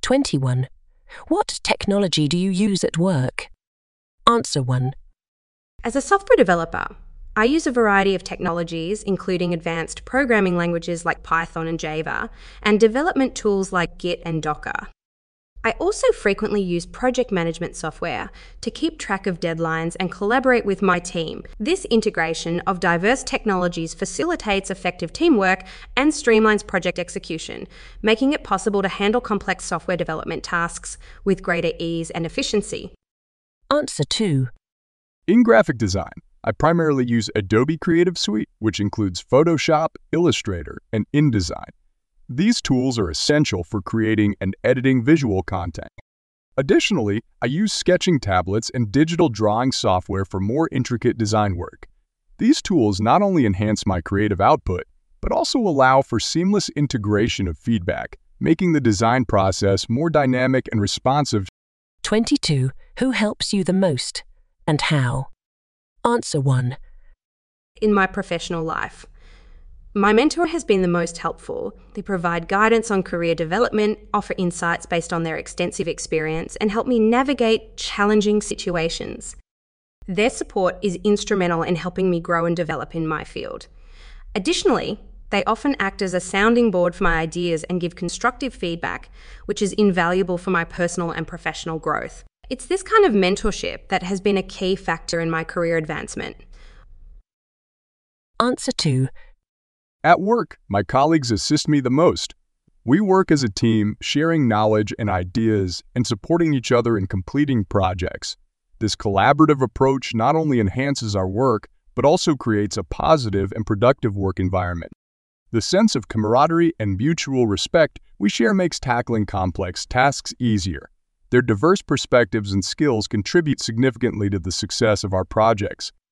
21. What technology do you use at work? Answer 1. As a software developer, I use a variety of technologies, including advanced programming languages like Python and Java, and development tools like Git and Docker. I also frequently use project management software to keep track of deadlines and collaborate with my team. This integration of diverse technologies facilitates effective teamwork and streamlines project execution, making it possible to handle complex software development tasks with greater ease and efficiency. Answer 2. In graphic design, I primarily use Adobe Creative Suite, which includes Photoshop, Illustrator, and InDesign. These tools are essential for creating and editing visual content. Additionally, I use sketching tablets and digital drawing software for more intricate design work. These tools not only enhance my creative output, but also allow for seamless integration of feedback, making the design process more dynamic and responsive. 22. Who helps you the most and how? Answer 1. In my professional life, my mentor has been the most helpful. They provide guidance on career development, offer insights based on their extensive experience, and help me navigate challenging situations. Their support is instrumental in helping me grow and develop in my field. Additionally, they often act as a sounding board for my ideas and give constructive feedback, which is invaluable for my personal and professional growth. It's this kind of mentorship that has been a key factor in my career advancement. Answer 2. At work, my colleagues assist me the most. We work as a team, sharing knowledge and ideas and supporting each other in completing projects. This collaborative approach not only enhances our work, but also creates a positive and productive work environment. The sense of camaraderie and mutual respect we share makes tackling complex tasks easier. Their diverse perspectives and skills contribute significantly to the success of our projects.